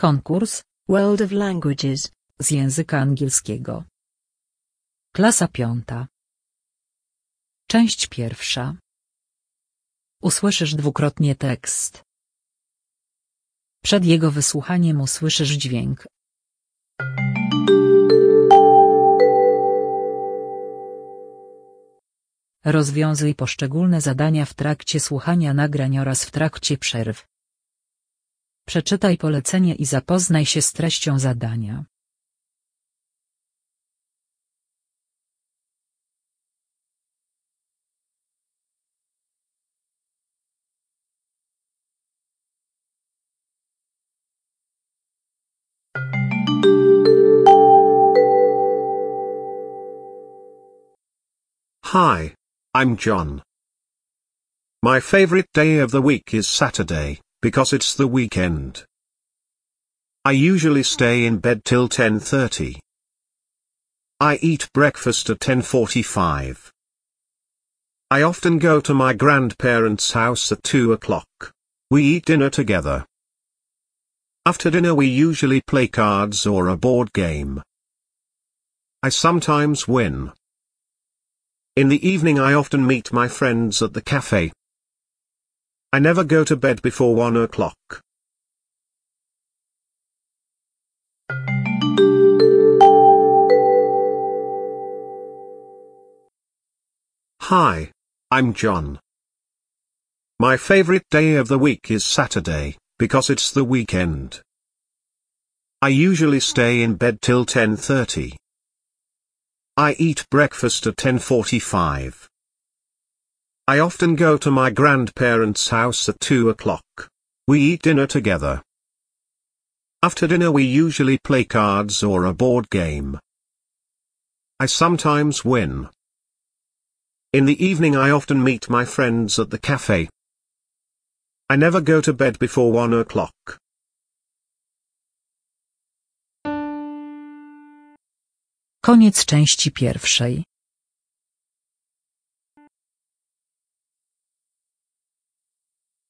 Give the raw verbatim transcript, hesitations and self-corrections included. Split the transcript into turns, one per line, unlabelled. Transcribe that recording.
Konkurs
World of Languages
z języka angielskiego. Klasa piąta. Część pierwsza. Usłyszysz dwukrotnie tekst. Przed jego wysłuchaniem usłyszysz dźwięk. Rozwiązuj poszczególne zadania w trakcie słuchania nagrań oraz w trakcie przerw. Przeczytaj polecenie i zapoznaj się z treścią zadania.
Hi, I'm John. My favorite day of the week is Saturday, because it's the weekend. I usually stay in bed till ten thirty. I eat breakfast at ten forty-five. I often go to my grandparents' house at two o'clock. We eat dinner together. After dinner we usually play cards or a board game. I sometimes win. In the evening I often meet my friends at the cafe. I never go to bed before one o'clock. Hi, I'm John. My favorite day of the week is Saturday, because it's the weekend. I usually stay in bed till ten thirty. I eat breakfast at ten forty-five. I often go to my grandparents' house at two o'clock. We eat dinner together. After dinner we usually play cards or a board game. I sometimes win. In the evening I often meet my friends at the cafe. I never go to bed before one o'clock.
Koniec części pierwszej.